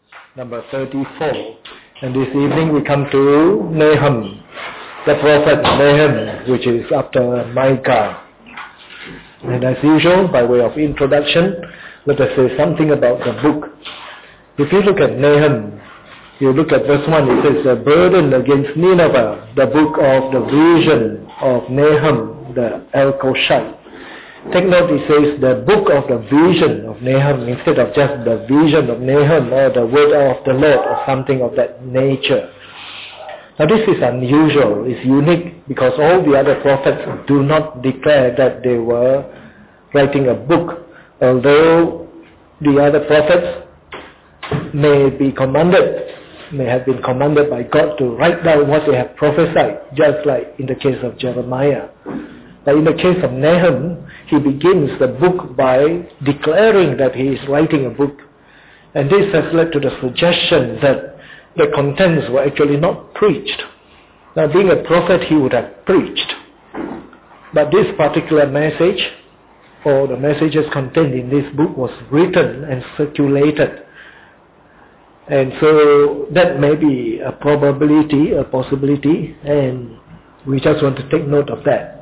number 34. And this evening we come to Nahum, the prophet Nahum, which is after Micah. And as usual, by way of introduction, let us say something about the book. If you look at Nahum, you look at verse 1, it says, "The burden against Nineveh, the book of the vision of Nahum the Elkoshite." Take note, it says the book of the vision of Nahum instead of just the vision of Nahum or the word of the Lord or something of that nature. Now this is unusual, it's unique because all the other prophets do not declare that they were writing a book, although the other prophets may have been commanded by God to write down what they have prophesied, just like in the case of Jeremiah. But in the case of Nahum, he begins the book by declaring that he is writing a book. And this has led to the suggestion that the contents were actually not preached. Now being a prophet, he would have preached. But this particular message, or the messages contained in this book, was written and circulated. And so that may be a probability, a possibility, and we just want to take note of that.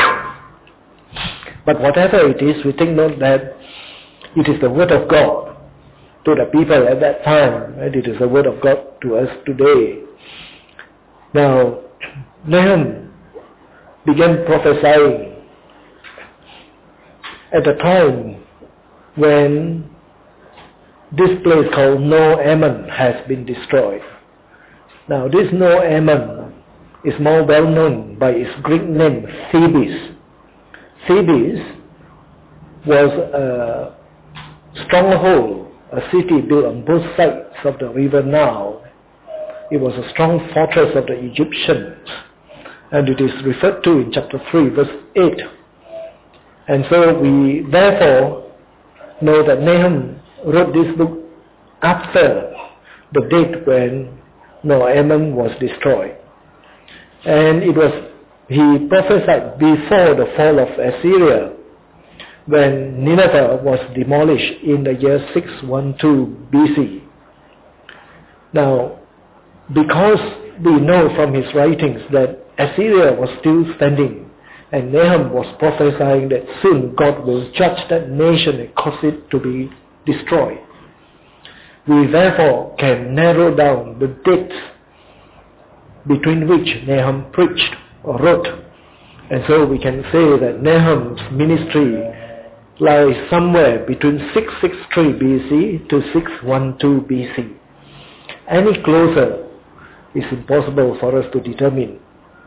But whatever it is, we take note that it is the word of God to the people at that time, and it is the word of God to us today. Now, Nahum began prophesying at the time when this place called No-Ammon has been destroyed. Now, this No-Ammon is more well known by its Greek name, Thebes. Thebes was a stronghold, a city built on both sides of the river Nile. It was a strong fortress of the Egyptians, and it is referred to in chapter 3, verse 8. And so we therefore know that Nahum wrote this book after the date when No-Ammon was destroyed. And he prophesied before the fall of Assyria, when Nineveh was demolished in the year 612 BC. Now, because we know from his writings that Assyria was still standing, and Nahum was prophesying that soon God will judge that nation and cause it to be destroyed, we therefore can narrow down the dates between which Nahum preached or wrote. And so we can say that Nahum's ministry lies somewhere between 663 BC to 612 BC. Any closer is impossible for us to determine.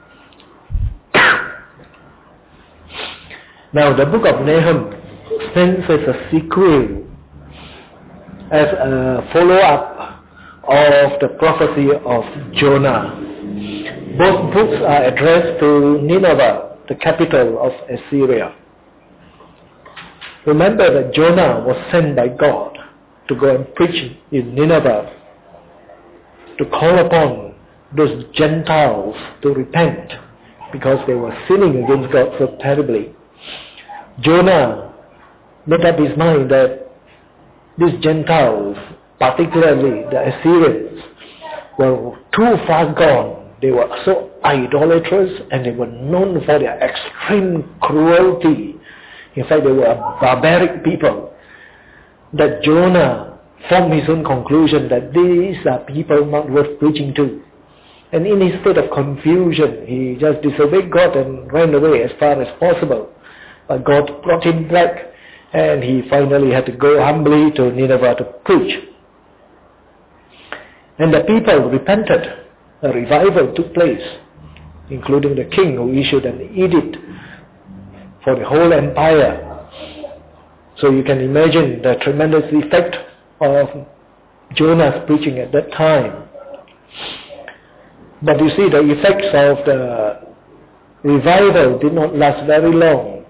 Now the book of Nahum stands as a sequel, as a follow-up of the prophecy of Jonah. Both books are addressed to Nineveh, the capital of Assyria. Remember that Jonah was sent by God to go and preach in Nineveh, to call upon those Gentiles to repent because they were sinning against God so terribly. Jonah made up his mind that these Gentiles, particularly the Assyrians, were too far gone. They were so idolatrous, and they were known for their extreme cruelty. In fact, they were a barbaric people. That Jonah formed his own conclusion that these are people not worth preaching to. And in his state of confusion, he just disobeyed God and ran away as far as possible. But God brought him back, and he finally had to go humbly to Nineveh to preach. And the people repented. A revival took place, including the king who issued an edict for the whole empire. So you can imagine the tremendous effect of Jonah's preaching at that time. But you see, the effects of the revival did not last very long.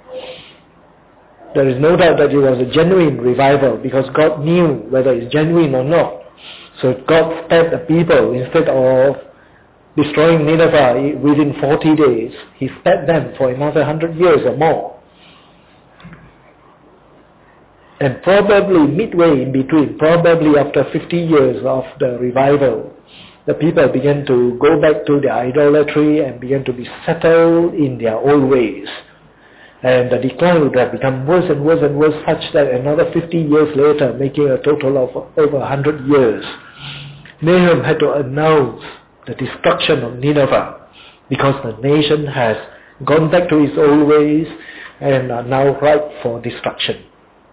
There is no doubt that it was a genuine revival because God knew whether it's genuine or not. So God spared the people. Instead of destroying Nineveh within 40 days, he spared them for another 100 years or more. And probably midway in between, probably after 50 years of the revival, the people began to go back to their idolatry and began to be settled in their old ways. And the decline would have become worse and worse and worse, such that another 50 years later, making a total of over 100 years, Nahum had to announce the destruction of Nineveh, because the nation has gone back to its old ways and are now ripe for destruction.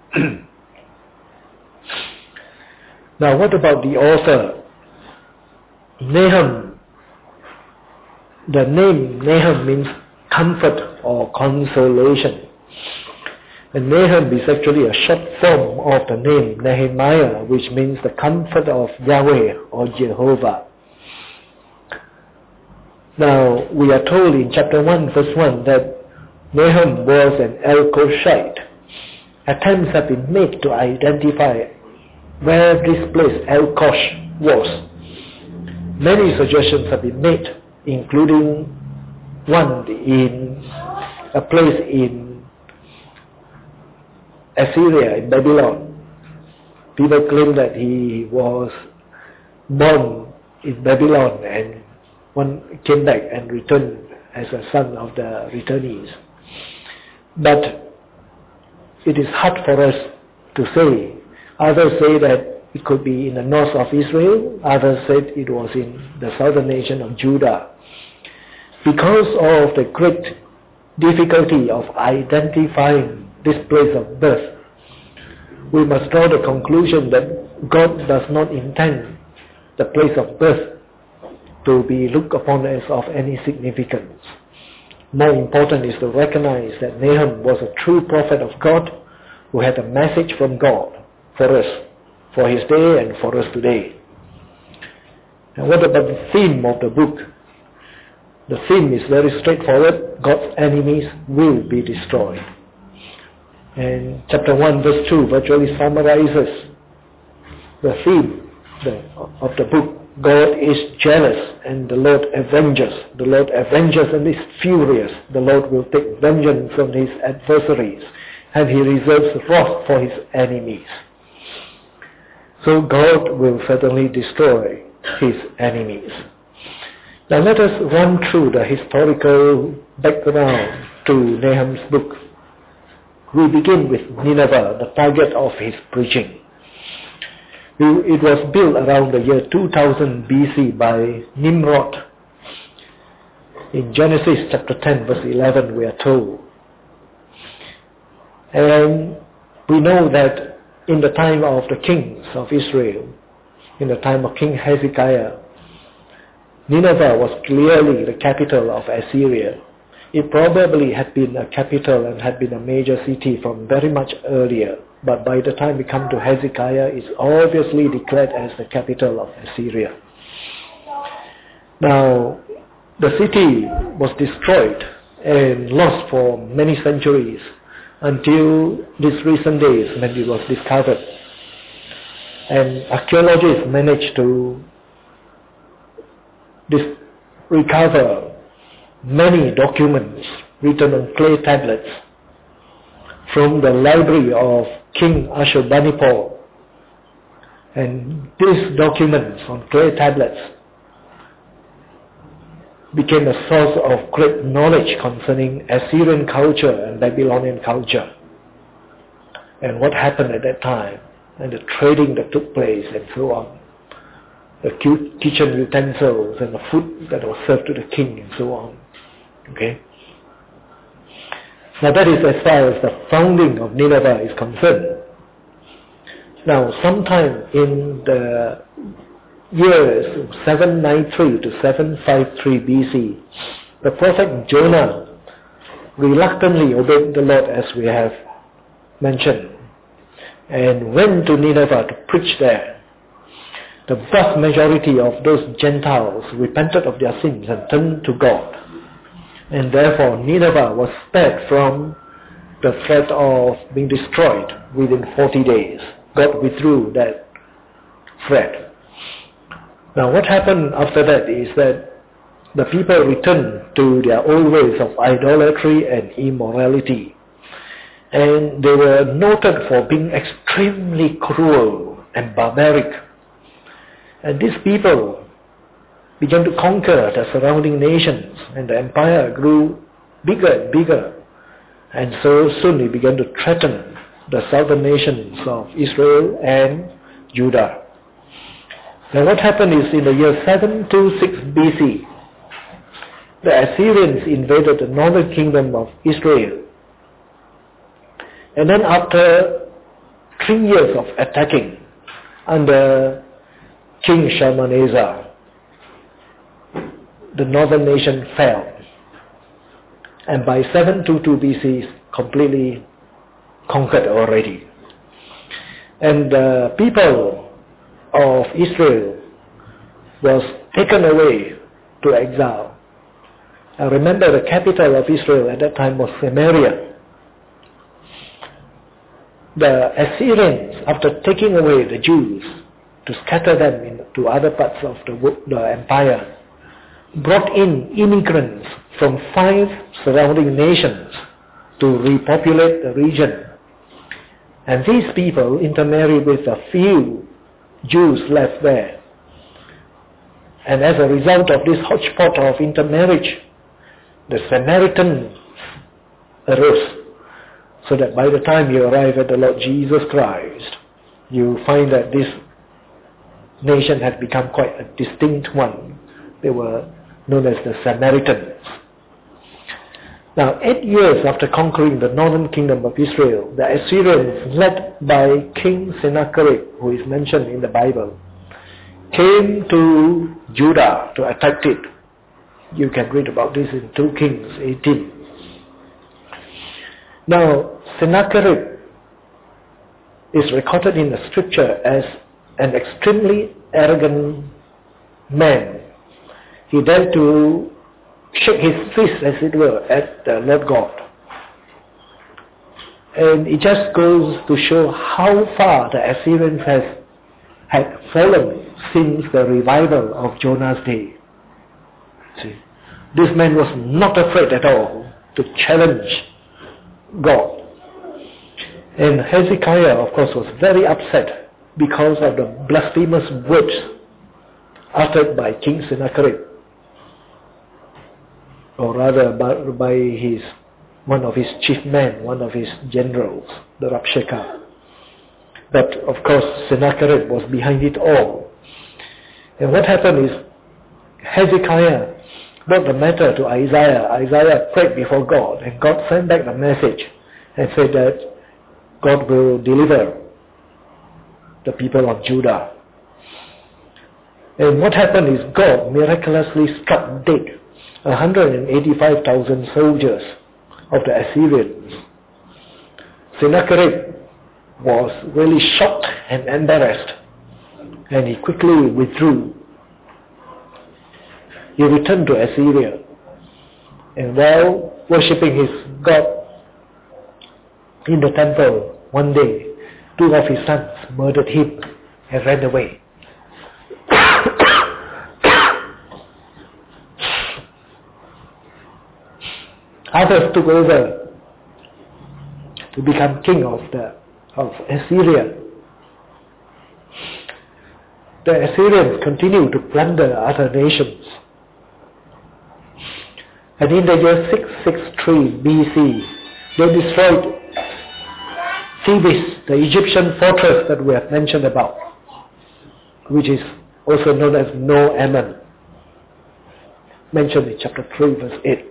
Now, what about the author? Nahum. The name Nahum means comfort or consolation. And Nahum is actually a short form of the name Nehemiah, which means the comfort of Yahweh or Jehovah. Now, we are told in chapter 1 verse 1 that Nahum was an Elkoshite. Attempts have been made to identify where this place Elkosh was. Many suggestions have been made, including one in a place in Assyria, in Babylon. People claim that he was born in Babylon and one came back and returned as a son of the returnees. But it is hard for us to say. Others say that it could be in the north of Israel. Others said it was in the southern nation of Judah. Because of the great difficulty of identifying this place of birth, we must draw the conclusion that God does not intend the place of birth to be looked upon as of any significance. More important is to recognize that Nahum was a true prophet of God who had a message from God for us, for his day and for us today. And what about the theme of the book? The theme is very straightforward. God's enemies will be destroyed. And chapter 1 verse 2 virtually summarizes the theme of the book. God is jealous and the Lord avenges. The Lord avenges and is furious. The Lord will take vengeance from his adversaries, and he reserves wrath for his enemies. So God will certainly destroy his enemies. Now let us run through the historical background to Nahum's book. We begin with Nineveh, the target of his preaching. It was built around the year 2000 BC by Nimrod. In Genesis chapter 10 verse 11 we are told. And we know that in the time of the kings of Israel, in the time of King Hezekiah, Nineveh was clearly the capital of Assyria. It probably had been a capital and had been a major city from very much earlier. But by the time we come to Hezekiah, it's obviously declared as the capital of Assyria. Now, the city was destroyed and lost for many centuries until these recent days when it was discovered. And archaeologists managed to recover many documents written on clay tablets from the library of King Ashurbanipal. And these documents on clay tablets became a source of great knowledge concerning Assyrian culture and Babylonian culture, and what happened at that time, and the trading that took place and so on, the kitchen utensils and the food that was served to the king and so on. Okay? Now that is as far as the founding of Nineveh is concerned. Now sometime in the years 793 to 753 BC, the prophet Jonah reluctantly obeyed the Lord, as we have mentioned, and went to Nineveh to preach there. The vast majority of those Gentiles repented of their sins and turned to God. And therefore Nineveh was spared from the threat of being destroyed within 40 days. God withdrew that threat. Now what happened after that is that the people returned to their old ways of idolatry and immorality. And they were noted for being extremely cruel and barbaric. And these people began to conquer the surrounding nations, and the empire grew bigger and bigger. And so soon it began to threaten the southern nations of Israel and Judah. Now what happened is, in the year 726 BC, the Assyrians invaded the northern kingdom of Israel. And then after 3 years of attacking under King Shalmaneser, the northern nation fell. And by 722 BC, completely conquered already. And the people of Israel was taken away to exile. Now remember, the capital of Israel at that time was Samaria. The Assyrians, after taking away the Jews to scatter them into other parts of the empire, brought in immigrants from 5 surrounding nations to repopulate the region. And these people intermarried with a few Jews left there. And as a result of this hodgepodge of intermarriage, the Samaritans arose. So that by the time you arrive at the Lord Jesus Christ, you find that this nation had become quite a distinct one. They were known as the Samaritans. Now, 8 years after conquering the northern kingdom of Israel, the Assyrians, led by King Sennacherib, who is mentioned in the Bible, came to Judah to attack it. You can read about this in 2 Kings 18. Now, Sennacherib is recorded in the scripture as an extremely arrogant man. He dared to shake his fist, as it were, at the Lord God. And it just goes to show how far the Assyrians had fallen since the revival of Jonah's day. See, this man was not afraid at all to challenge God. And Hezekiah, of course, was very upset because of the blasphemous words uttered by King Sennacherib, or rather by one of his chief men, one of his generals, the Rabshakeh. But of course Sennacherib was behind it all. And what happened is, Hezekiah brought the matter to Isaiah. Isaiah prayed before God, and God sent back the message and said that God will deliver the people of Judah. And what happened is, God miraculously struck dead 185,000 soldiers of the Assyrians. Sennacherib was really shocked and embarrassed, and he quickly withdrew. He returned to Assyria, and while worshipping his God in the temple, one day 2 of his sons murdered him and ran away. Others took over to become king of Assyria. The Assyrians continued to plunder other nations. And in the year 663 BC, they destroyed Thebes, the Egyptian fortress that we have mentioned about, which is also known as No Ammon, mentioned in chapter 3 verse 8.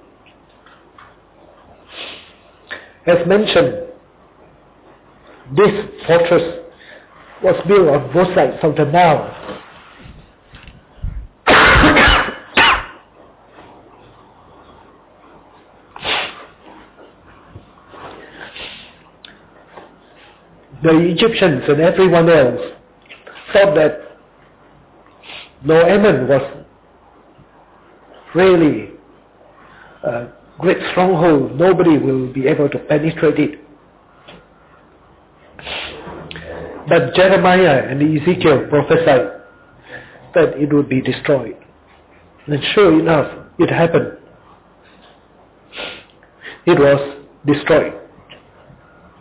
As mentioned, this fortress was built on both sides of the Nile. The Egyptians and everyone else thought that No Ammon was really a great stronghold. Nobody will be able to penetrate it. But Jeremiah and Ezekiel prophesied that it would be destroyed. And sure enough, it happened. It was destroyed.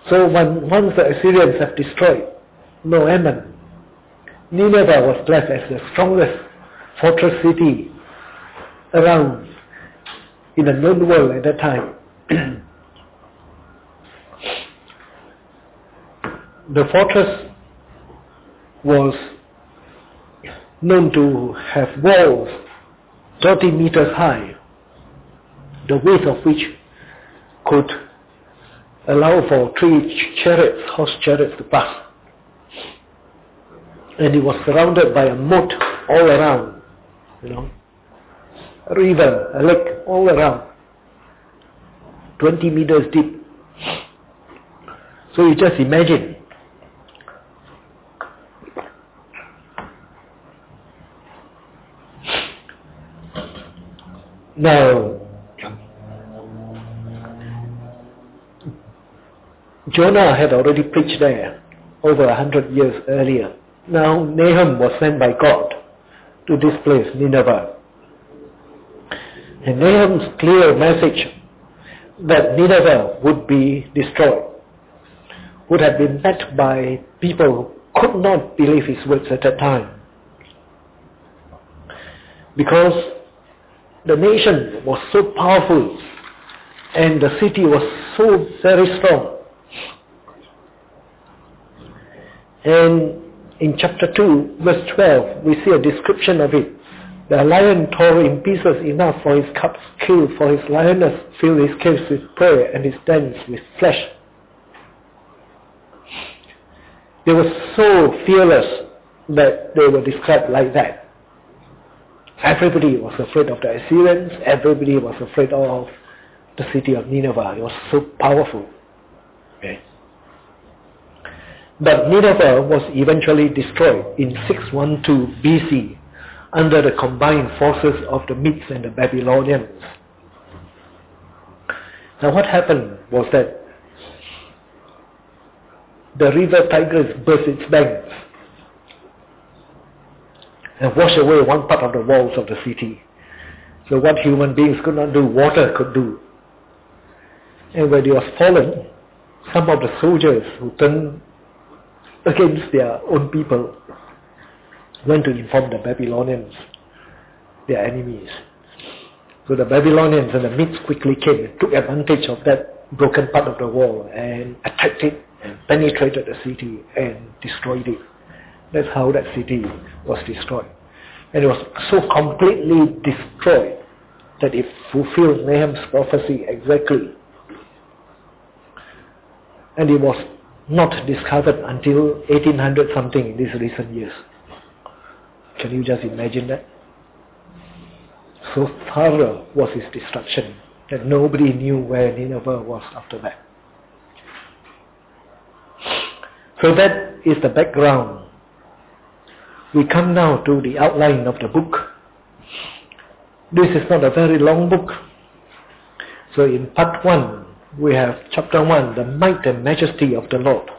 So once the Assyrians have destroyed No Ammon, Nineveh was left as the strongest fortress city around in the known world at that time. The fortress was known to have walls 30 meters high, the width of which could allow for 3 chariots, horse chariots to pass. And it was surrounded by a moat all around, a river, a lake all around, 20 meters deep. So you just imagine, now Jonah had already preached there over 100 years earlier. Now Nahum was sent by God to this place, Nineveh. And Nahum's clear message that Nineveh would be destroyed would have been met by people who could not believe his words at that time. Because the nation was so powerful and the city was so very strong. And in chapter 2, verse 12, we see a description of it. The lion tore in pieces enough for his cubs killed, for his lioness filled his caves with prey and his dens with flesh. They were so fearless that they were described like that. Everybody was afraid of the Assyrians. Everybody was afraid of the city of Nineveh. It was so powerful. Okay. But Nineveh was eventually destroyed in 612 BC under the combined forces of the Medes and the Babylonians. Now what happened was that the river Tigris burst its banks and washed away one part of the walls of the city. So what human beings could not do, water could do. And when it was fallen, some of the soldiers who turned against their own people went to inform the Babylonians, their enemies. So the Babylonians and the Medes quickly came and took advantage of that broken part of the wall and attacked it and penetrated the city and destroyed it. That's how that city was destroyed. And it was so completely destroyed that it fulfilled Nahum's prophecy exactly. And it was not discovered until 1800 something in these recent years. Can you just imagine that? So thorough was his destruction that nobody knew where Nineveh was after that. So that is the background. We come now to the outline of the book. This is not a very long book. So in part 1, we have chapter 1, the might and majesty of the Lord.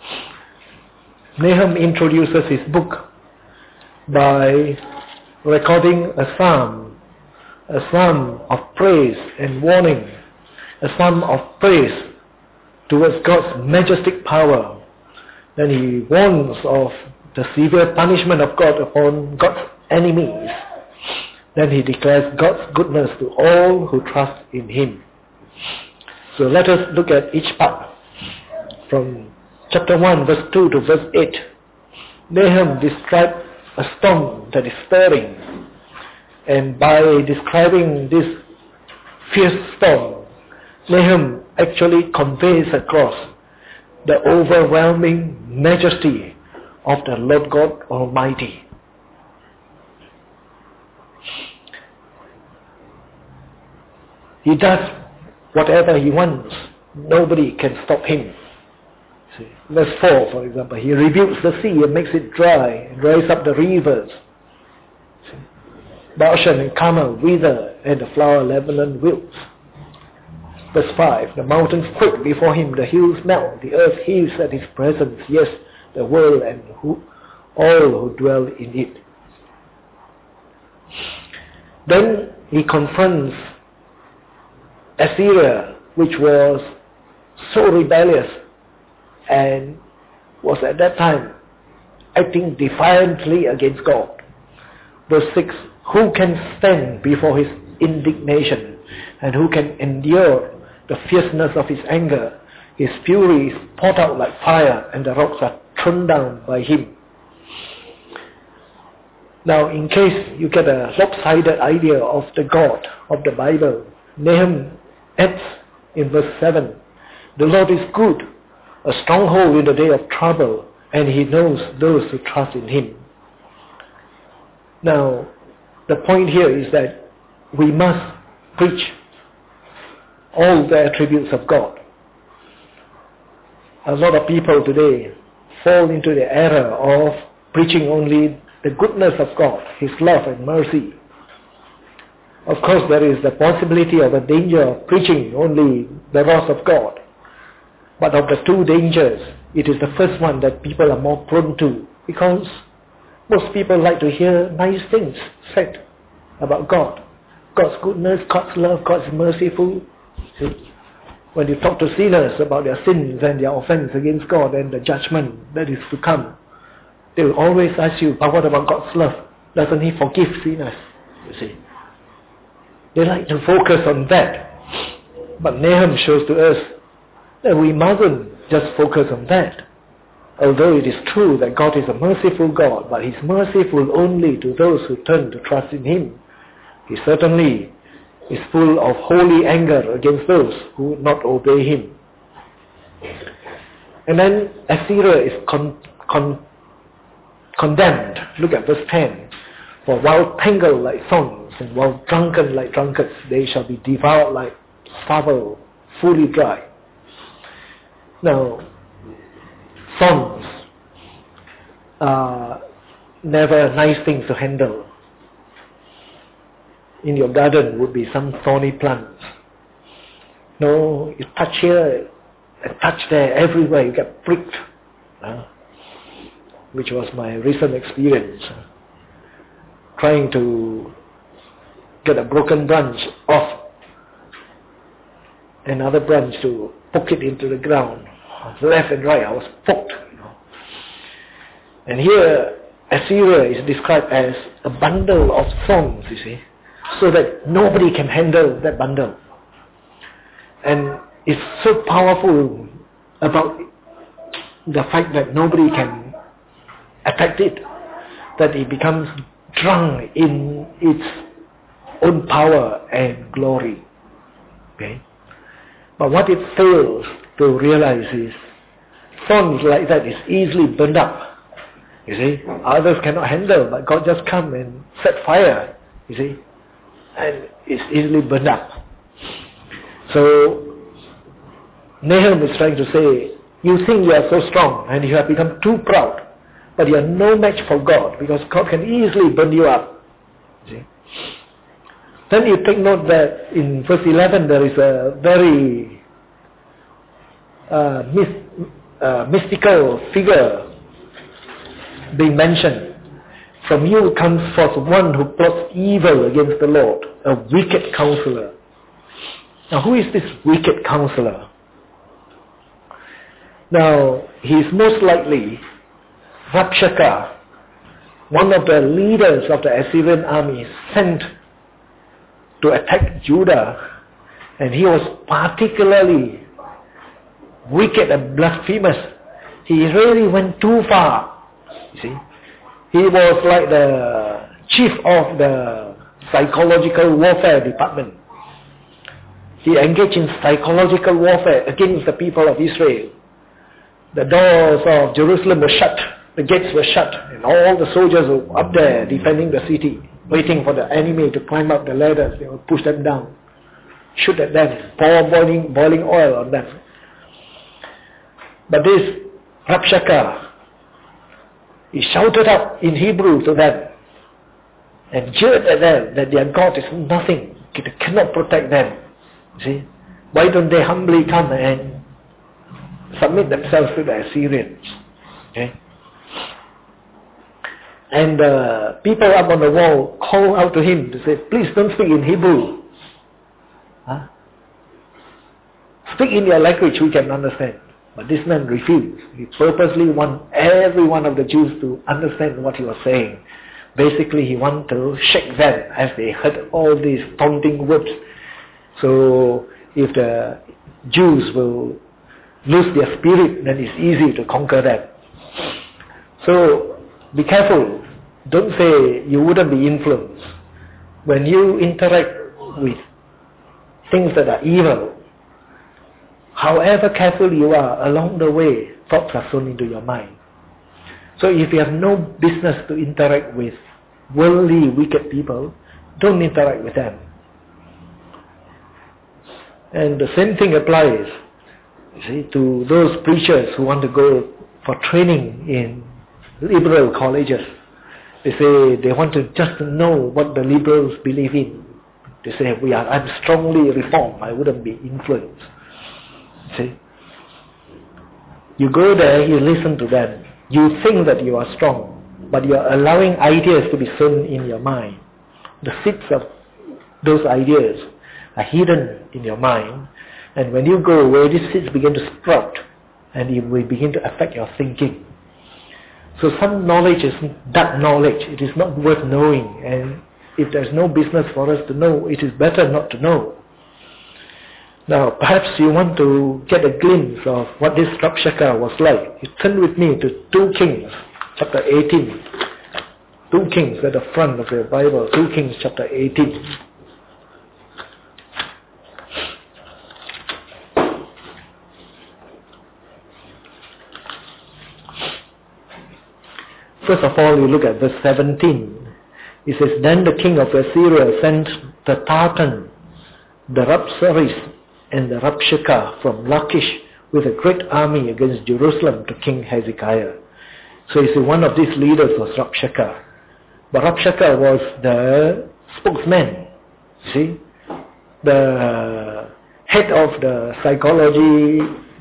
Nahum introduces his book by recording a psalm of praise and warning, a psalm of praise towards God's majestic power. Then he warns of the severe punishment of God upon God's enemies. Then he declares God's goodness to all who trust in him. So let us look at each part. From chapter 1, verse 2 to verse 8, Nahum described a storm that is stirring. And by describing this fierce storm, Nahum actually conveys across the overwhelming majesty of the Lord God Almighty. He does whatever he wants. Nobody can stop him. See, verse 4, for example, he rebukes the sea and makes it dry and dries up the rivers. Bashan and Carmel wither and the flower of Lebanon wilts. Verse 5, the mountains quake before him, the hills melt, the earth heaves at his presence, yes, the world and all who dwell in it. Then he confronts Assyria, which was so rebellious and was at that time acting defiantly against God. Verse 6, who can stand before his indignation, and who can endure the fierceness of his anger? His fury is poured out like fire, and the rocks are thrown down by him. Now, in case you get a lopsided idea of the God of the Bible, Nahum adds in verse 7, the Lord is good, a stronghold in the day of trouble, and he knows those who trust in him. Now, the point here is that we must preach all the attributes of God. A lot of people today fall into the error of preaching only the goodness of God, his love and mercy. Of course, there is the possibility of a danger of preaching only the wrath of God. But of the two dangers, it is the first one that people are more prone to, because most people like to hear nice things said about God. God's goodness, God's love, God's merciful. See? When you talk to sinners about their sins and their offense against God and the judgment that is to come, they will always ask you, but what about God's love? Doesn't he forgive sinners? You see. They like to focus on that. But Nahum shows to us that we mustn't just focus on that. Although it is true that God is a merciful God, but he's merciful only to those who turn to trust in him. He certainly is full of holy anger against those who would not obey him. And then Assyria is condemned. Look at verse 10. For while tangled like thorns, and while drunken like drunkards, they shall be devoured like stubble, fully dry. Now, thorns are never nice things to handle. In your garden would be some thorny plants. No, you touch here, and touch there, everywhere you get pricked. Which was my recent experience. Trying to get a broken branch off another branch to poke it into the ground. Left and right, I was poked. And here, Assyria is described as a bundle of thorns, you see, so that nobody can handle that bundle. And it's so powerful about the fact that nobody can attack it, that it becomes drunk in its own power and glory. Okay? But what it fails to realize is, thorns like that is easily burned up. You see, others cannot handle, but God just come and set fire. You see, and it's easily burned up. So Nahum is trying to say, you think you are so strong and you have become too proud, but you are no match for God, because God can easily burn you up. You see? Then you take note that in verse 11 there is a very mystical figure being mentioned. From you comes forth one who plots evil against the Lord, a wicked counselor. Now, who is this wicked counselor? Now, he is most likely Rabshakeh, one of the leaders of the Assyrian army sent to attack Judah, and he was particularly wicked and blasphemous. He really went too far. You see, he was like the chief of the psychological warfare department. He engaged in psychological warfare against the people of Israel. The doors of Jerusalem were shut, the gates were shut, and all the soldiers were up there defending the city, waiting for the enemy to climb up the ladders. They would push them down, shoot at them, pour boiling oil on them. But this Rabshakeh, he shouted up in Hebrew to them and jeered at them that their God is nothing, he cannot protect them. See, why don't they humbly come and submit themselves to the Assyrians? Okay? And people up on the wall call out to him to say, please don't speak in Hebrew. Speak in your language we can understand. But this man refused. He purposely wanted every one of the Jews to understand what he was saying. Basically, he wanted to shake them as they heard all these taunting words. So, if the Jews will lose their spirit, then it's easy to conquer them. So, be careful. Don't say you wouldn't be influenced. When you interact with things that are evil, however careful you are, along the way, thoughts are thrown into your mind. So if you have no business to interact with worldly, wicked people, don't interact with them. And the same thing applies, you see, to those preachers who want to go for training in liberal colleges. They say they want to just know what the liberals believe in. They say, I'm strongly reformed, I wouldn't be influenced. See? You go there, you listen to them. You think that you are strong, but you are allowing ideas to be sown in your mind. The seeds of those ideas are hidden in your mind, and when you go away, these seeds begin to sprout, and it will begin to affect your thinking. So some knowledge is dark knowledge. It is not worth knowing, and if there's no business for us to know, it is better not to know. Now, perhaps you want to get a glimpse of what this Rabshakeh was like. You turn with me to 2 Kings, chapter 18. 2 Kings at the front of your Bible, 2 Kings chapter 18. First of all, you look at verse 17. It says, Then the king of Assyria sent the Tartan, the Rabsaris, and the Rabshakeh from Lachish with a great army against Jerusalem to King Hezekiah. So you see, one of these leaders was Rabshakeh. But Rabshakeh was the spokesman, see, the head of the psychology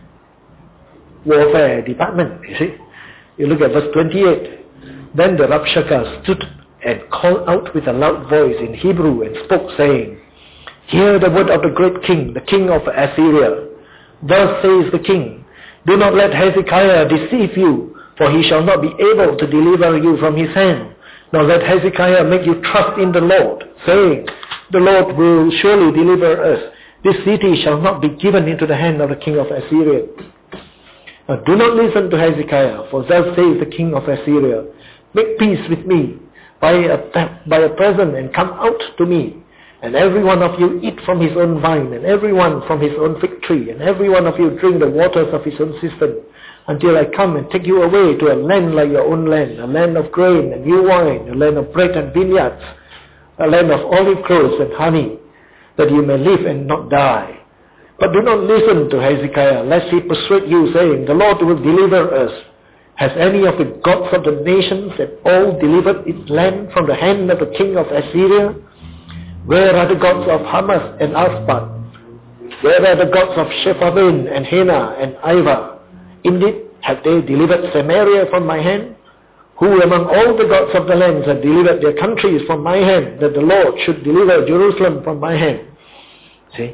warfare department, you see. You look at verse 28. Then the Rabshakeh stood and called out with a loud voice in Hebrew and spoke, saying, Hear the word of the great king, the king of Assyria. Thus says the king, Do not let Hezekiah deceive you, for he shall not be able to deliver you from his hand. Nor let Hezekiah make you trust in the Lord, saying, The Lord will surely deliver us. This city shall not be given into the hand of the king of Assyria. Now do not listen to Hezekiah, for thus says the king of Assyria, Make peace with me by a present and come out to me. And every one of you eat from his own vine, and every one from his own fig tree, and every one of you drink the waters of his own cistern, until I come and take you away to a land like your own land, a land of grain and new wine, a land of bread and vineyards, a land of olive groves and honey, that you may live and not die. But do not listen to Hezekiah, lest he persuade you, saying, The Lord will deliver us. Has any of the gods of the nations at all delivered its land from the hand of the king of Assyria? Where are the gods of Hamath and Arpad? Where are the gods of Shepharim and Hena and Iva? Indeed, have they delivered Samaria from my hand? Who among all the gods of the lands have delivered their countries from my hand, that the Lord should deliver Jerusalem from my hand? See?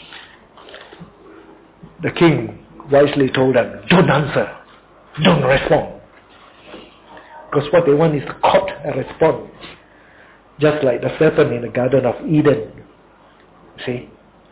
The king wisely told them, Don't answer. Don't respond. Because what they want is to court a response. Just like the serpent in the Garden of Eden. See?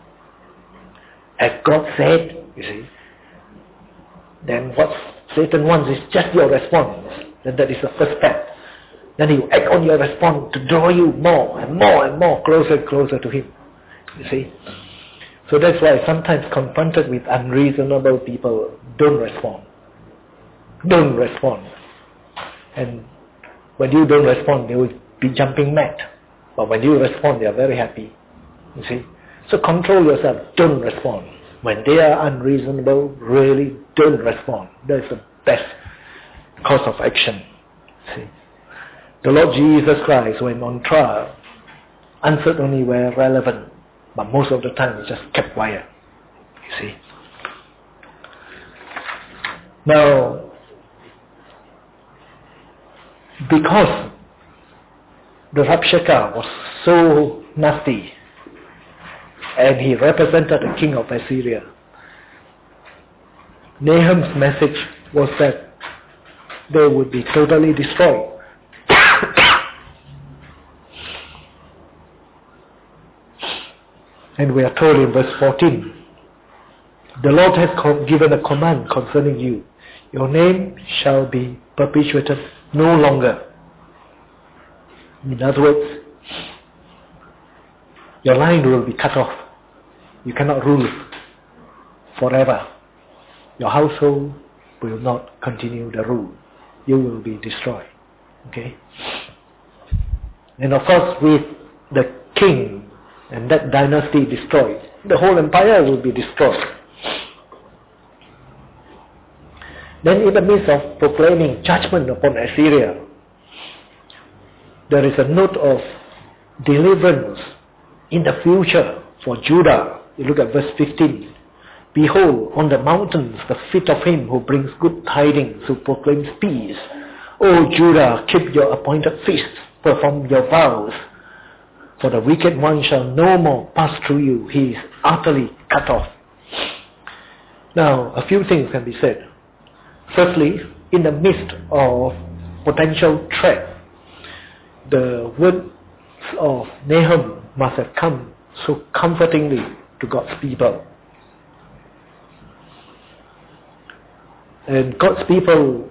As God said, you see, then what Satan wants is just your response. Then that is the first step. Then he will act on your response to draw you more and more and more closer and closer to him. You see? So that's why sometimes confronted with unreasonable people, don't respond. Don't respond. And when you don't respond, they will be jumping mad. But when you respond, they are very happy. You see? So control yourself. Don't respond. When they are unreasonable, really don't respond. That's the best course of action. See? The Lord Jesus Christ, when on trial, answered only where relevant. But most of the time, he just kept quiet. You see? Now, because the Rabshakeh was so nasty, and he represented the king of Assyria, Nahum's message was that they would be totally destroyed. And we are told in verse 14, the Lord has given a command concerning you. Your name shall be perpetuated no longer. In other words, your line will be cut off. You cannot rule forever. Your household will not continue the rule. You will be destroyed. Okay? And of course, with the king and that dynasty destroyed, the whole empire will be destroyed. Then in the midst of proclaiming judgment upon Assyria, there is a note of deliverance in the future for Judah. You look at verse 15. Behold, on the mountains the feet of him who brings good tidings, who proclaims peace. O Judah, keep your appointed feasts, perform your vows. For the wicked one shall no more pass through you. He is utterly cut off. Now, a few things can be said. Firstly, in the midst of potential threat, the words of Nahum must have come so comfortingly to God's people. And God's people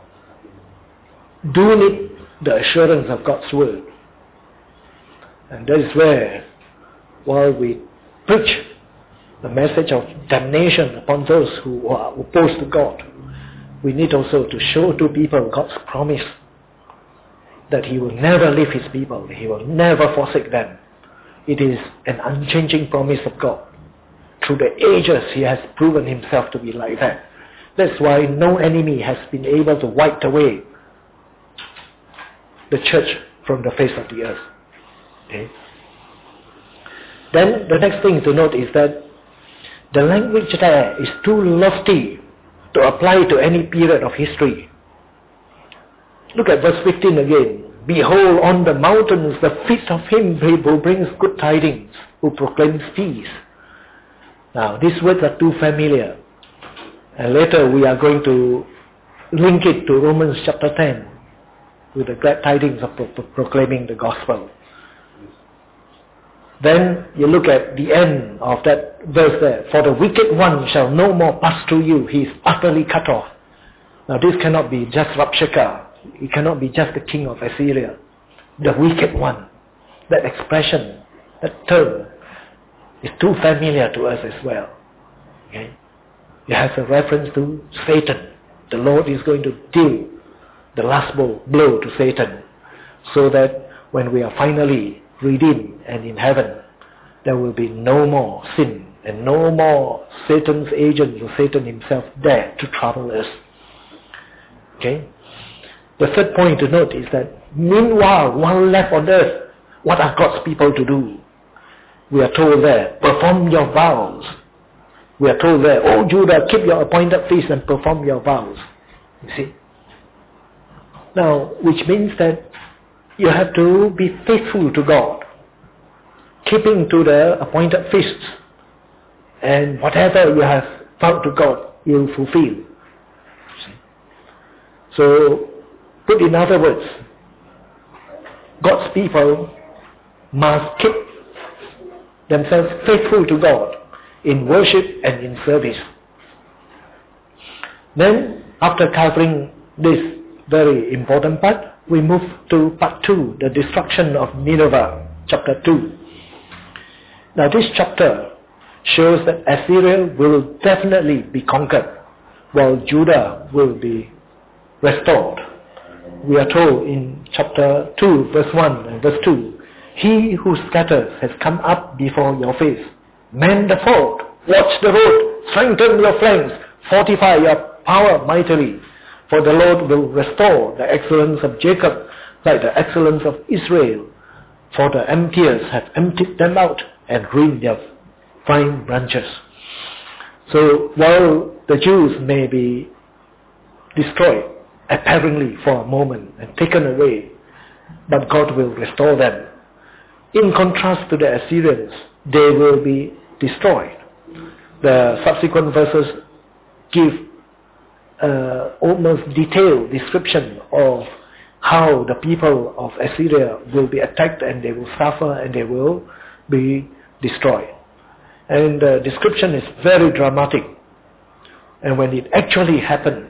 do need the assurance of God's word. And that is where, while we preach the message of damnation upon those who are opposed to God, we need also to show to people God's promise that He will never leave His people. He will never forsake them. It is an unchanging promise of God. Through the ages, He has proven Himself to be like that. That's why no enemy has been able to wipe away the church from the face of the earth. Okay? Then the next thing to note is that the language there is too lofty to apply to any period of history. Look at verse 15 again. Behold, on the mountains the feet of him who brings good tidings, who proclaims peace. Now, these words are too familiar. And later we are going to link it to Romans chapter 10 with the glad tidings of proclaiming the gospel. Then you look at the end of that verse there. For the wicked one shall no more pass through you. He is utterly cut off. Now this cannot be just Rabshakeh. It cannot be just the king of Assyria. The wicked one. That expression, that term, is too familiar to us as well. Okay? It has a reference to Satan. The Lord is going to deal the last blow to Satan, so that when we are finally redeemed and in heaven, there will be no more sin and no more Satan's agents or Satan himself there to trouble us. Okay? The third point to note is that meanwhile, while left on earth, what are God's people to do? We are told there, perform your vows. We are told there, O Judah, keep your appointed feasts and perform your vows. You see? Now, which means that you have to be faithful to God, keeping to the appointed feasts, and whatever you have vowed to God, you will fulfill. So, put in other words, God's people must keep themselves faithful to God in worship and in service. Then, after covering this very important part, we move to part 2, the destruction of Nineveh, chapter 2. Now this chapter shows that Assyria will definitely be conquered, while Judah will be restored. We are told in chapter 2, verse 1 and verse 2, He who scatters has come up before your face. Mend the fort, watch the road, strengthen your flanks, fortify your power mightily. For the Lord will restore the excellence of Jacob like the excellence of Israel. For the emptiers have emptied them out and ruined their fine branches. So while the Jews may be destroyed apparently for a moment and taken away, but God will restore them. In contrast to the Assyrians, they will be destroyed. The subsequent verses give almost detailed description of how the people of Assyria will be attacked and they will suffer and they will be destroyed. And the description is very dramatic. And when it actually happened,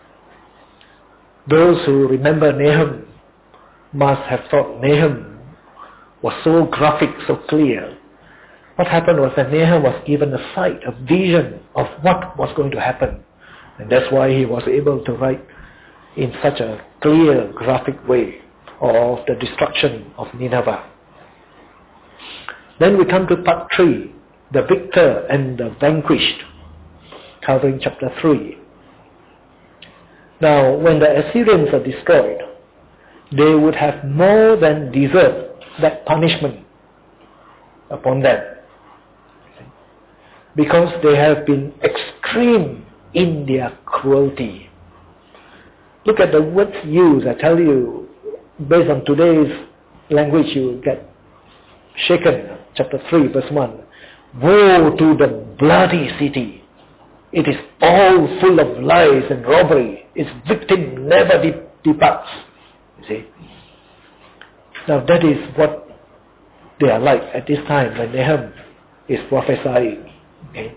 those who remember Nahum must have thought Nahum was so graphic, so clear. What happened was that Nahum was given a sight, a vision of what was going to happen. And that's why he was able to write in such a clear, graphic way of the destruction of Nineveh. Then we come to part 3, the victor and the vanquished, covering chapter 3. Now, when the Assyrians are destroyed, they would have more than deserved that punishment upon them, because they have been extreme in their cruelty. Look at the words used. I tell you, based on today's language, you will get shaken. Chapter 3, verse 1. Woe to the bloody city! It is all full of lies and robbery. Its victim never departs. You see? Now that is what they are like at this time when Nahum is prophesying. Okay?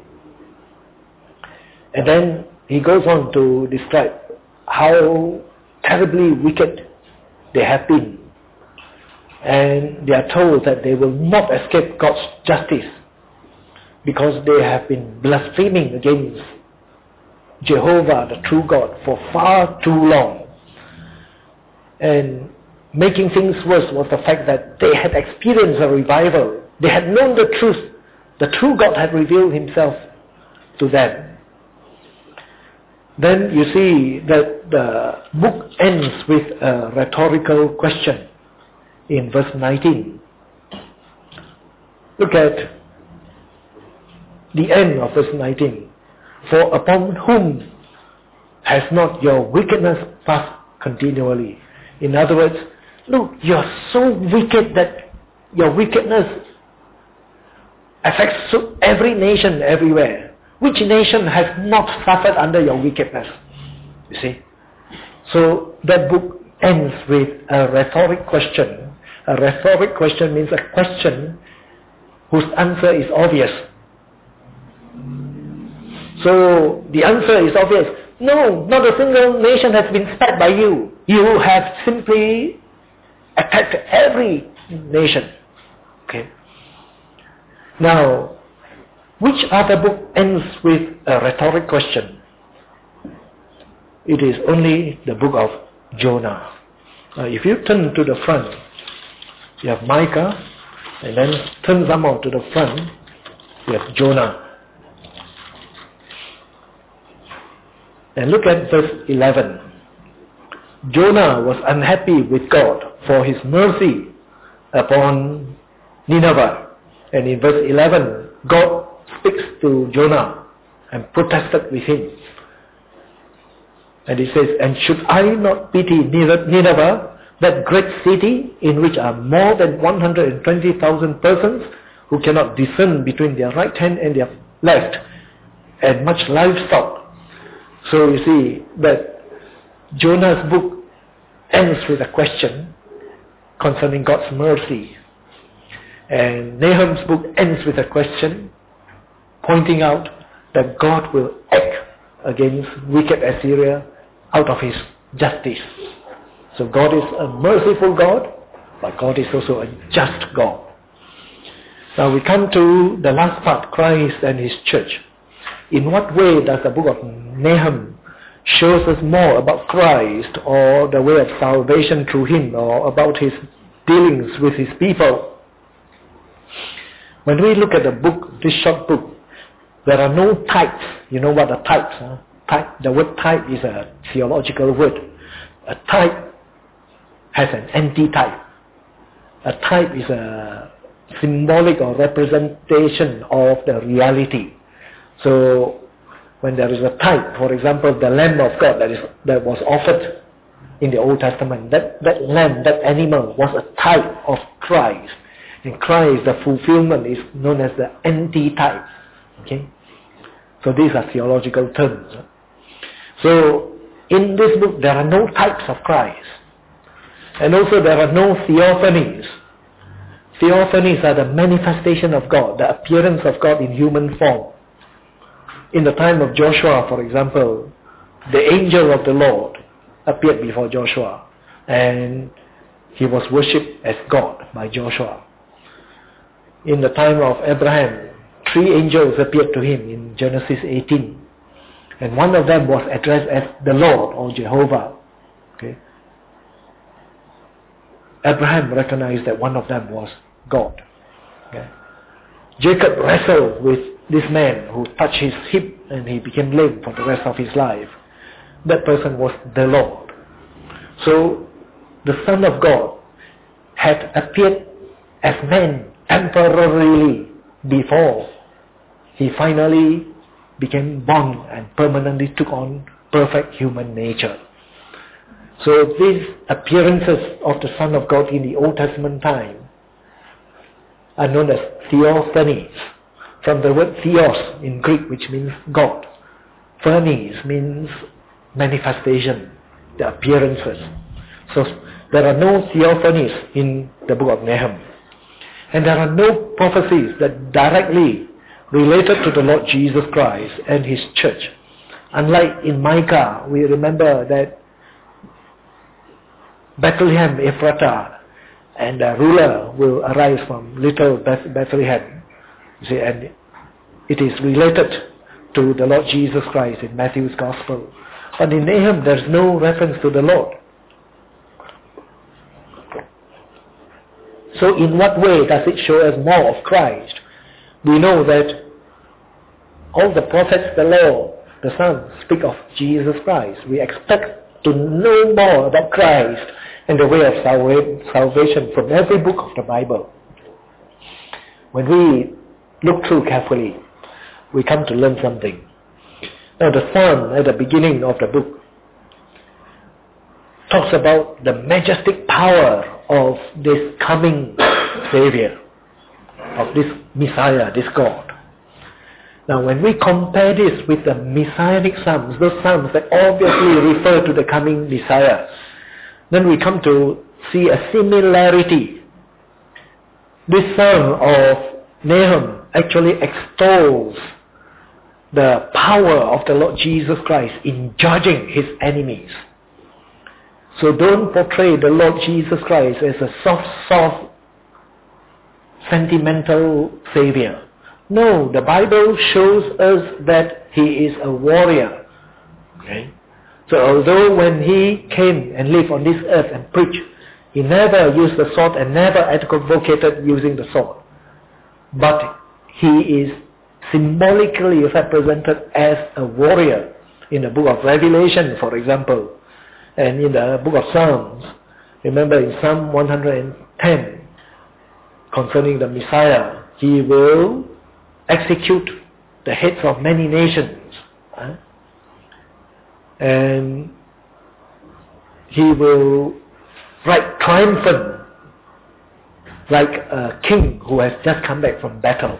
And then he goes on to describe how terribly wicked they have been. And they are told that they will not escape God's justice because they have been blaspheming against Jehovah, the true God, for far too long. And making things worse was the fact that they had experienced a revival. They had known the truth. The true God had revealed himself to them. Then you see that the book ends with a rhetorical question in verse 19. Look at the end of verse 19. For upon whom has not your wickedness passed continually? In other words, look, you're so wicked that your wickedness affects every nation everywhere. Which nation has not suffered under your wickedness? You see? So that book ends with a rhetoric question. A rhetoric question means a question whose answer is obvious. So the answer is obvious. No, not a single nation has been spared by you. You have simply attacked every nation. Okay. Now, which other book ends with a rhetoric question? It is only the book of Jonah. If you turn to the front, you have Micah, and then turn some more to the front, you have Jonah. And look at verse 11. Jonah was unhappy with God for his mercy upon Nineveh. And in verse 11, God speaks to Jonah and protested with him. And he says, and should I not pity Nineveh, that great city in which are more than 120,000 persons who cannot discern between their right hand and their left, and much livestock. So you see that Jonah's book ends with a question concerning God's mercy. And Nahum's book ends with a question pointing out that God will act against wicked Assyria out of his justice. So God is a merciful God, but God is also a just God. Now we come to the last part, Christ and his church. In what way does the book of Nahum shows us more about Christ, or the way of salvation through him, or about his dealings with his people? When we look at the book, this short book, there are no types. You know what are types? Type. The word type is a theological word. A type has an anti-type. A type is a symbolic or representation of the reality. So when there is a type, for example, the Lamb of God that was offered in the Old Testament, that lamb, that animal was a type of Christ. And Christ, the fulfillment, is known as the anti-type. Okay? So these are theological terms. So in this book there are no types of Christ. And also there are no theophanies. Theophanies are the manifestation of God, the appearance of God in human form. In the time of Joshua, for example, the angel of the Lord appeared before Joshua, and he was worshipped as God by Joshua. In the time of Abraham, 3 angels appeared to him in Genesis 18. And one of them was addressed as the Lord or Jehovah. Okay. Abraham recognized that one of them was God. Okay. Jacob wrestled with this man who touched his hip and he became lame for the rest of his life. That person was the Lord. So the Son of God had appeared as man temporarily before he finally became born and permanently took on perfect human nature. So these appearances of the Son of God in the Old Testament time are known as theophanies, from the word theos in Greek, which means God. Phanies means manifestation, the appearances. So there are no theophanies in the book of Nahum. And there are no prophecies that directly related to the Lord Jesus Christ and His church. Unlike in Micah, we remember that Bethlehem Ephratah and a ruler will arise from little Bethlehem. You see, and it is related to the Lord Jesus Christ in Matthew's Gospel. But in Nahum there is no reference to the Lord. So in what way does it show us more of Christ? We know that all the prophets, the law, the Son speak of Jesus Christ. We expect to know more about Christ and the way of salvation from every book of the Bible. When we look through carefully, we come to learn something. Now the Son at the beginning of the book talks about the majestic power of this coming Savior, of this Messiah, this God. Now when we compare this with the Messianic Psalms, those Psalms that obviously refer to the coming Messiah, then we come to see a similarity. This Psalm of Nahum actually extols the power of the Lord Jesus Christ in judging His enemies. So don't portray the Lord Jesus Christ as a soft, sentimental Savior. No, the Bible shows us that He is a warrior. Okay? So although when He came and lived on this earth and preached, He never used the sword and never advocated using the sword. But He is symbolically represented as a warrior in the book of Revelation, for example, and in the book of Psalms. Remember in Psalm 110, concerning the Messiah, He will execute the heads of many nations. And He will ride triumphant like a king who has just come back from battle.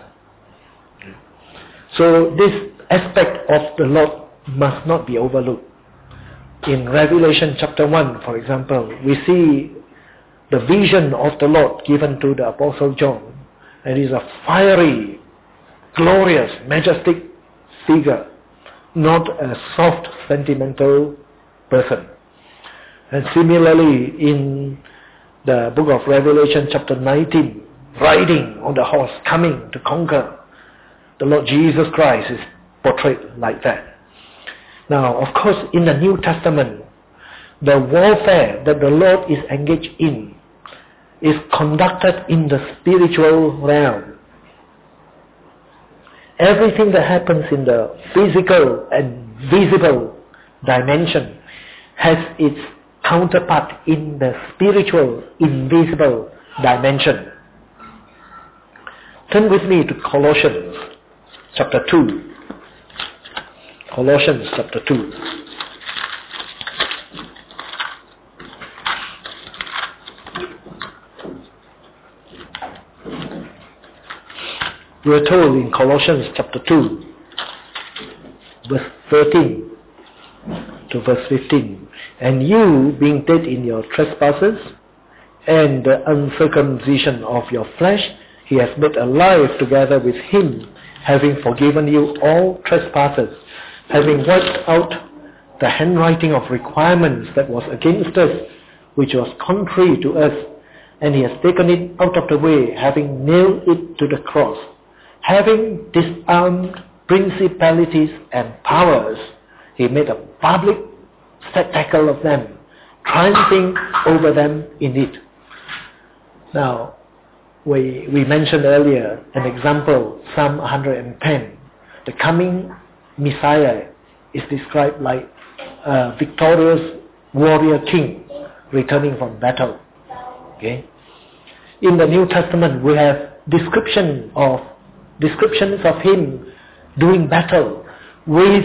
So this aspect of the Lord must not be overlooked. In Revelation chapter 1, for example, we see the vision of the Lord given to the Apostle John. And it is a fiery, glorious, majestic figure, not a soft, sentimental person. And similarly, in the book of Revelation chapter 19, riding on the horse, coming to conquer, the Lord Jesus Christ is portrayed like that. Now, of course, in the New Testament, the warfare that the Lord is engaged in is conducted in the spiritual realm. Everything that happens in the physical and visible dimension has its counterpart in the spiritual, invisible dimension. Turn with me to Colossians chapter 2. Colossians chapter 2. We are told in Colossians chapter 2, verse 13, to verse 15. And you, being dead in your trespasses and the uncircumcision of your flesh, he has made alive together with him, having forgiven you all trespasses, having wiped out the handwriting of requirements that was against us, which was contrary to us, and he has taken it out of the way, having nailed it to the cross. Having disarmed principalities and powers, he made a public spectacle of them, triumphing over them in it. Now, we mentioned earlier an example, Psalm 110. The coming Messiah is described like a victorious warrior king returning from battle. Okay? In the New Testament, we have descriptions of him doing battle with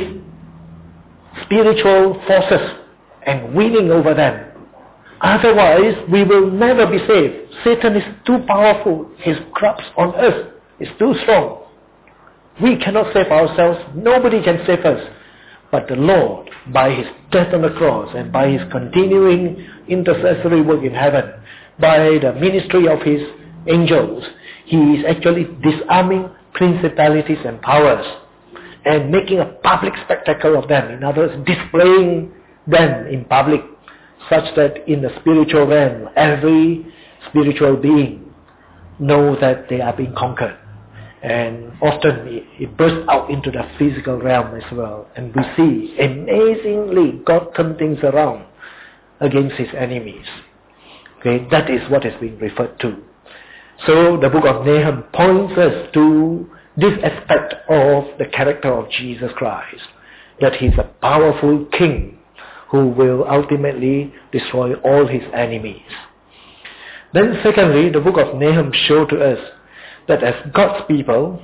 spiritual forces and winning over them. Otherwise, we will never be saved. Satan is too powerful. His grasp on us is too strong. We cannot save ourselves. Nobody can save us. But the Lord, by his death on the cross and by his continuing intercessory work in heaven, by the ministry of his angels, he is actually disarming principalities and powers and making a public spectacle of them. In other words, displaying them in public, such that in the spiritual realm, every spiritual being knows that they are being conquered. And often it bursts out into the physical realm as well. And we see, amazingly, God turn things around against his enemies. Okay, that is what is being referred to. So the book of Nahum points us to this aspect of the character of Jesus Christ, that he's a powerful king who will ultimately destroy all his enemies. Then secondly, the book of Nahum shows to us that as God's people,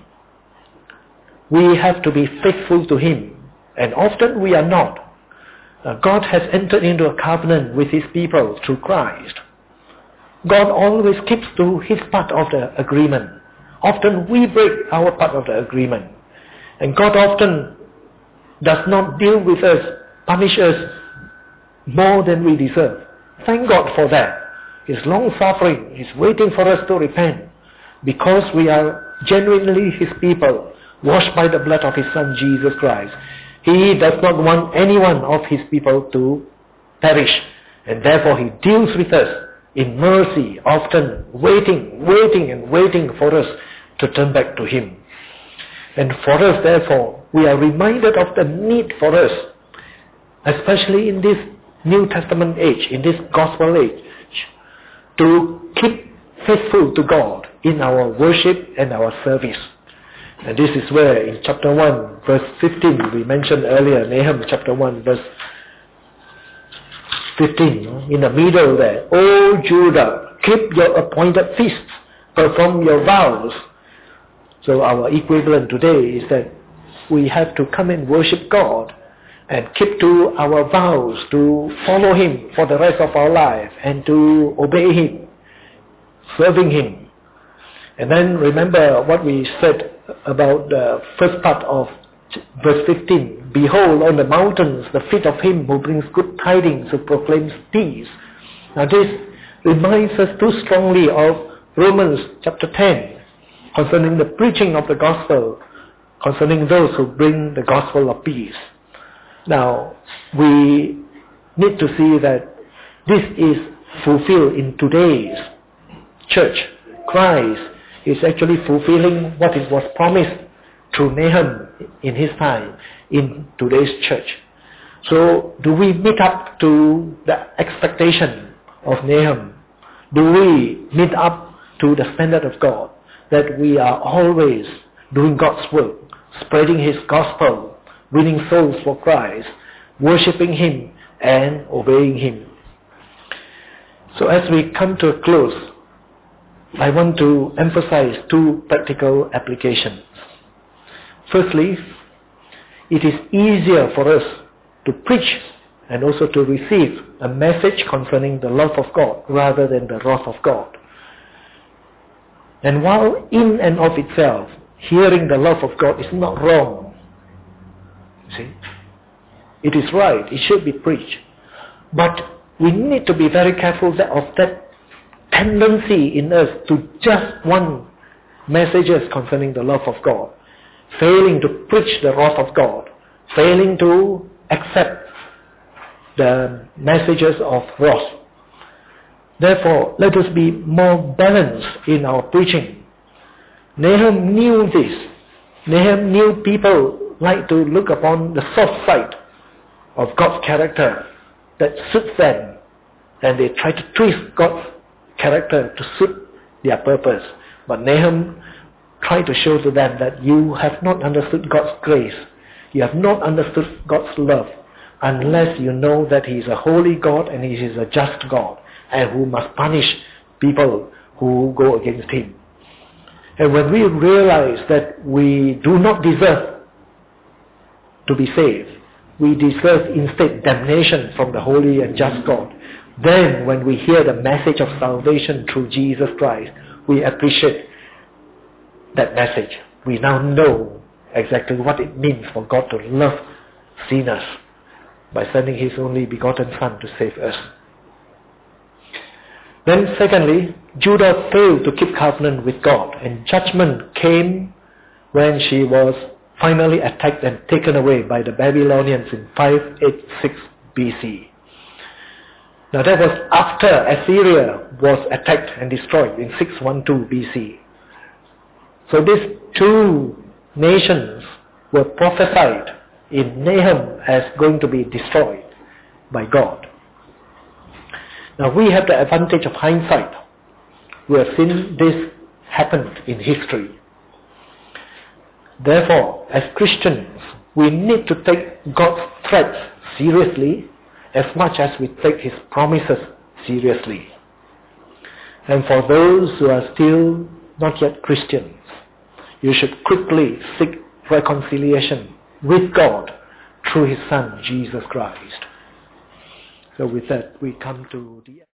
we have to be faithful to him, and often we are not. God has entered into a covenant with his people through Christ. God always keeps to his part of the agreement. Often we break our part of the agreement. And God often does not deal with us, punish us more than we deserve. Thank God for that. He's long-suffering. He's waiting for us to repent, because we are genuinely his people, washed by the blood of his Son Jesus Christ. He does not want any one of his people to perish, and therefore he deals with us in mercy, often waiting for us to turn back to him. And for us, therefore, we are reminded of the need for us, especially in this New Testament age, in this gospel age, to keep faithful to God in our worship and our service. And this is where in chapter 1, verse 15, we mentioned earlier, Nahum chapter 1, verse 15, in the middle there, O Judah, keep your appointed feasts, perform your vows. So our equivalent today is that we have to come and worship God and keep to our vows to follow him for the rest of our life and to obey him, serving him. And then remember what we said about the first part of verse 15. Behold, on the mountains, the feet of him who brings good tidings, who proclaims peace. Now this reminds us too strongly of Romans chapter 10, concerning the preaching of the gospel, concerning those who bring the gospel of peace. Now, we need to see that this is fulfilled in today's church. Christ is actually fulfilling what it was promised through Nahum in his time in today's church. So, do we meet up to the expectation of Nahum? Do we meet up to the standard of God, that we are always doing God's work, spreading his gospel, winning souls for Christ, worshipping him and obeying him? So as we come to a close, I want to emphasize two practical applications. Firstly, it is easier for us to preach and also to receive a message concerning the love of God rather than the wrath of God. And while in and of itself, hearing the love of God is not wrong, see, It is right. It should be preached. But we need to be very careful of that tendency in us to just want messages concerning the love of God, failing to preach the wrath of God, failing to accept the messages of wrath. Therefore, let us be more balanced in our preaching. Nahum knew this. Nahum knew people like to look upon the soft side of God's character that suits them, and they try to twist God's character to suit their purpose. But Nahum tried to show to them that you have not understood God's grace. You have not understood God's love unless you know that He is a holy God and He is a just God, and who must punish people who go against Him. And when we realize that we do not deserve to be saved, we deserve instead damnation from the holy and just God, then when we hear the message of salvation through Jesus Christ, we appreciate that message. We now know exactly what it means for God to love sinners by sending His only begotten Son to save us. Then secondly, Judah failed to keep covenant with God, and judgment came when she was finally attacked and taken away by the Babylonians in 586 BC. Now that was after Assyria was attacked and destroyed in 612 BC. So these two nations were prophesied in Nahum as going to be destroyed by God. Now we have the advantage of hindsight. We have seen this happen in history. Therefore, as Christians, we need to take God's threats seriously as much as we take His promises seriously. And for those who are still not yet Christians, you should quickly seek reconciliation with God through His Son, Jesus Christ. So with that, we come to the